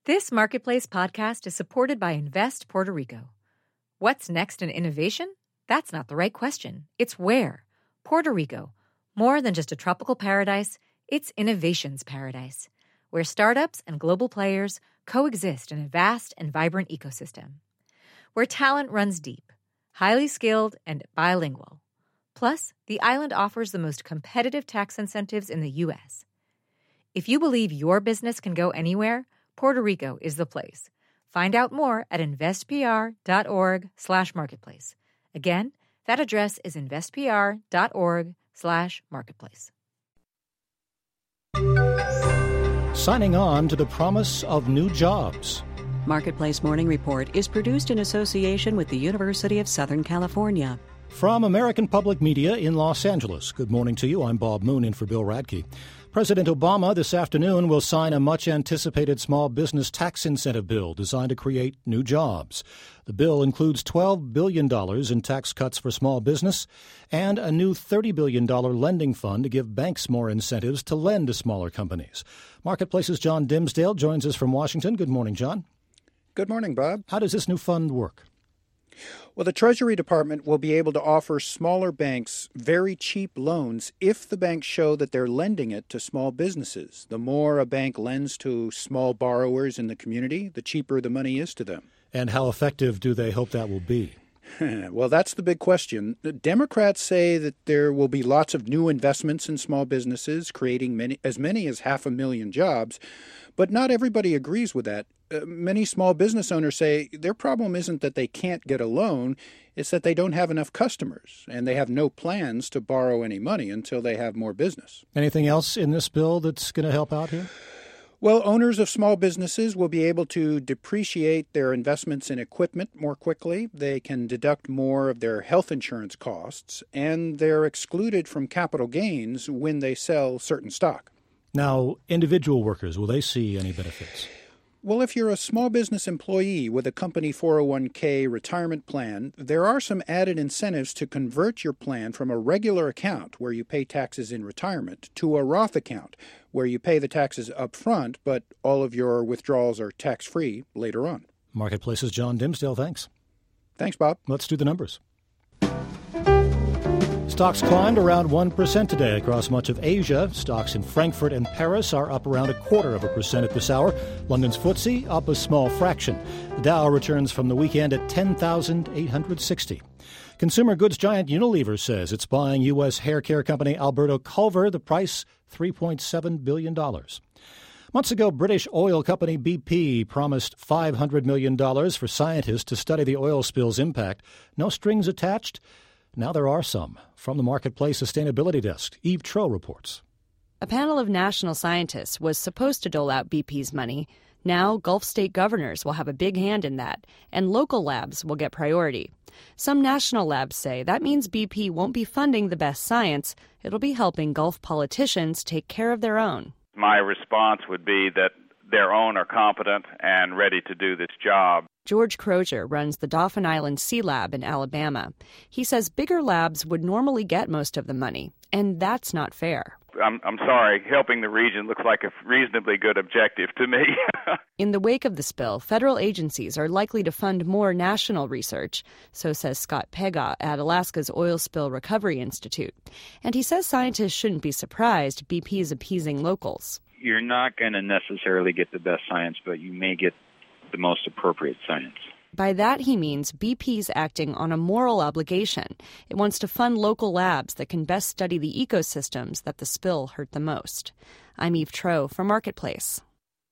This Marketplace podcast is supported by Invest Puerto Rico. What's next in innovation? That's not the right question. It's where. Puerto Rico. More than just a tropical paradise, it's innovation's paradise, where startups and global players coexist in a vast and vibrant ecosystem. Where talent runs deep, highly skilled, and bilingual. Plus, the island offers the most competitive tax incentives in the U.S. If you believe your business can go anywhere, Puerto Rico is the place. Find out more at investpr.org/marketplace. Again, that address is investpr.org/marketplace. Signing on to the promise of new jobs. Marketplace Morning Report is produced in association with the University of Southern California. From American Public Media in Los Angeles, good morning to you. I'm Bob Moon in for Bill Radke. President Obama this afternoon will sign a much-anticipated small business tax incentive bill designed to create new jobs. The bill includes $12 billion in tax cuts for small business and a new $30 billion lending fund to give banks more incentives to lend to smaller companies. Marketplace's John Dimsdale joins us from Washington. Good morning, John. Good morning, Bob. How does this new fund work? Well, the Treasury Department will be able to offer smaller banks very cheap loans if the banks show that they're lending it to small businesses. The more a bank lends to small borrowers in the community, the cheaper the money is to them. And how effective do they hope that will be? Well, that's the big question. The Democrats say that there will be lots of new investments in small businesses, creating as many as 500,000 jobs. But not everybody agrees with that. Many small business owners say their problem isn't that they can't get a loan, it's that they don't have enough customers, and they have no plans to borrow any money until they have more business. Anything else in this bill that's going to help out here? Well, owners of small businesses will be able to depreciate their investments in equipment more quickly. They can deduct more of their health insurance costs, and they're excluded from capital gains when they sell certain stock. Now, individual workers, will they see any benefits? Well, if you're a small business employee with a company 401k retirement plan, there are some added incentives to convert your plan from a regular account where you pay taxes in retirement to a Roth account where you pay the taxes up front, but all of your withdrawals are tax-free later on. Marketplace's John Dimsdale, thanks. Thanks, Bob. Let's do the numbers. Stocks climbed around 1% today across much of Asia. Stocks in Frankfurt and Paris are up around 0.25% at this hour. London's FTSE up a small fraction. The Dow returns from the weekend at 10,860. Consumer goods giant Unilever says it's buying U.S. hair care company Alberto Culver. The price, $3.7 billion. Months ago, British oil company BP promised $500 million for scientists to study the oil spill's impact. No strings attached. Now there are some. From the Marketplace Sustainability Desk, Eve Tro reports. A panel of national scientists was supposed to dole out BP's money. Now Gulf state governors will have a big hand in that, and local labs will get priority. Some national labs say that means BP won't be funding the best science. It'll be helping Gulf politicians take care of their own. My response would be that their own are competent and ready to do this job. George Crozier runs the Dauphin Island Sea Lab in Alabama. He says bigger labs would normally get most of the money, and that's not fair. I'm sorry, helping the region looks like a reasonably good objective to me. In the wake of the spill, federal agencies are likely to fund more national research, so says Scott Pega at Alaska's Oil Spill Recovery Institute. And he says scientists shouldn't be surprised BP is appeasing locals. You're not going to necessarily get the best science, but you may get the most appropriate science. By that, he means BP's acting on a moral obligation. It wants to fund local labs that can best study the ecosystems that the spill hurt the most. I'm Eve Tro for Marketplace.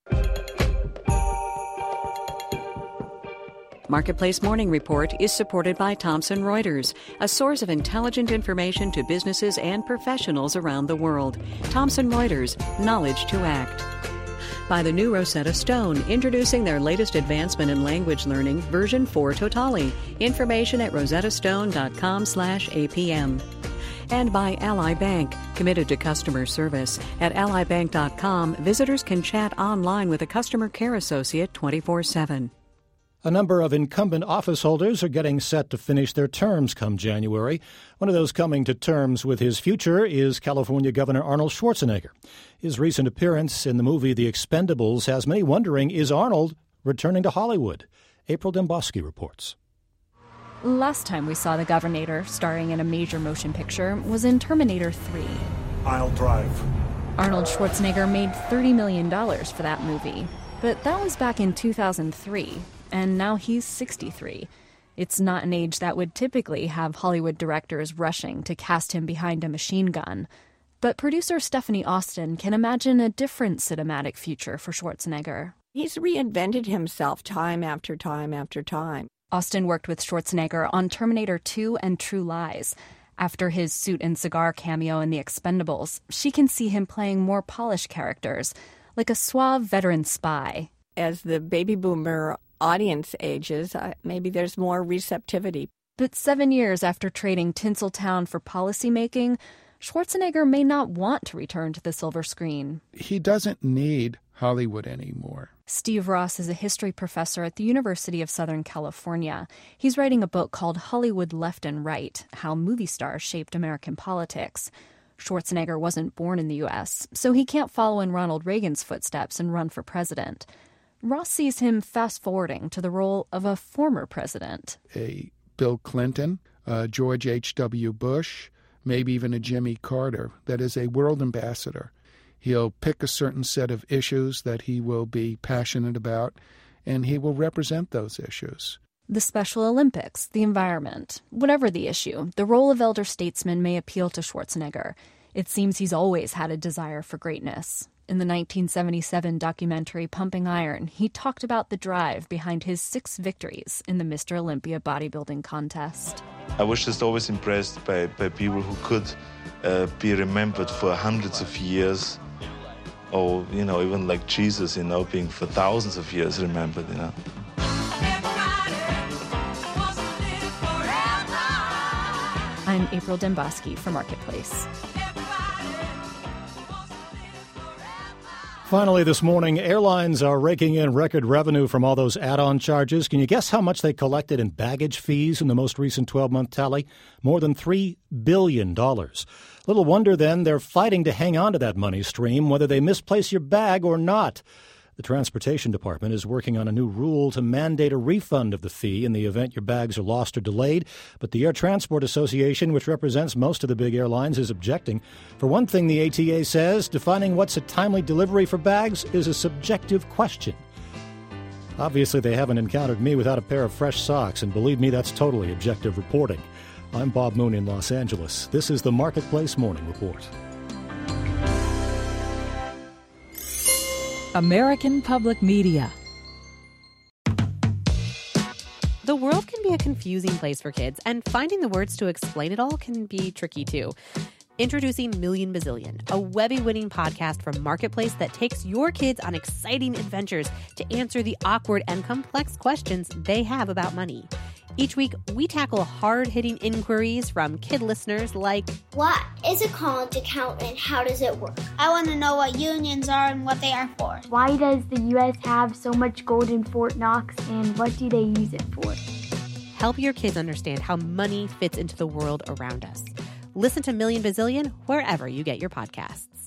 Marketplace Morning Report is supported by Thomson Reuters, a source of intelligent information to businesses and professionals around the world. Thomson Reuters, knowledge to act. By the new Rosetta Stone, introducing their latest advancement in language learning, version 4 Totali. Information at rosettastone.com/APM. And by Ally Bank, committed to customer service. At allybank.com, visitors can chat online with a customer care associate 24/7. A number of incumbent office holders are getting set to finish their terms come January. One of those coming to terms with his future is California Governor Arnold Schwarzenegger. His recent appearance in the movie The Expendables has many wondering, is Arnold returning to Hollywood? April Dembosky reports. Last time we saw the Governator starring in a major motion picture was in Terminator 3. I'll drive. Arnold Schwarzenegger made $30 million for that movie. But that was back in 2003. And now he's 63. It's not an age that would typically have Hollywood directors rushing to cast him behind a machine gun. But producer Stephanie Austin can imagine a different cinematic future for Schwarzenegger. He's reinvented himself time after time after time. Austin worked with Schwarzenegger on Terminator 2 and True Lies. After his suit and cigar cameo in The Expendables, she can see him playing more polished characters, like a suave veteran spy. As the baby boomer audience ages, maybe there's more receptivity. But 7 years after trading Tinseltown for policymaking, Schwarzenegger may not want to return to the silver screen. He doesn't need Hollywood anymore. Steve Ross is a history professor at the University of Southern California. He's writing a book called Hollywood Left and Right: How Movie Stars Shaped American Politics. Schwarzenegger wasn't born in the U.S., so he can't follow in Ronald Reagan's footsteps and run for president. Ross sees him fast-forwarding to the role of a former president. A Bill Clinton, George H.W. Bush, maybe even a Jimmy Carter, that is a world ambassador. He'll pick a certain set of issues that he will be passionate about, and he will represent those issues. The Special Olympics, the environment, whatever the issue, the role of elder statesman may appeal to Schwarzenegger. It seems he's always had a desire for greatness. In the 1977 documentary Pumping Iron, he talked about the drive behind his 6 victories in the Mr. Olympia bodybuilding contest. I was just always impressed by people who could be remembered for hundreds of years, or, even like Jesus, being for thousands of years remembered, I'm April Dembosky for Marketplace. Finally this morning, airlines are raking in record revenue from all those add-on charges. Can you guess how much they collected in baggage fees in the most recent 12-month tally? More than $3 billion. Little wonder, then, they're fighting to hang on to that money stream, whether they misplace your bag or not. The Transportation Department is working on a new rule to mandate a refund of the fee in the event your bags are lost or delayed. But the Air Transport Association, which represents most of the big airlines, is objecting. For one thing, the ATA says defining what's a timely delivery for bags is a subjective question. Obviously, they haven't encountered me without a pair of fresh socks, and believe me, that's totally objective reporting. I'm Bob Moon in Los Angeles. This is the Marketplace Morning Report. American Public Media. The world can be a confusing place for kids, and finding the words to explain it all can be tricky too. Introducing Million Bazillion, a Webby-winning podcast from Marketplace that takes your kids on exciting adventures to answer the awkward and complex questions they have about money. Each week, we tackle hard-hitting inquiries from kid listeners like, what is a college account and how does it work? I want to know what unions are and what they are for. Why does the U.S. have so much gold in Fort Knox, and what do they use it for? Help your kids understand how money fits into the world around us. Listen to Million Bazillion wherever you get your podcasts.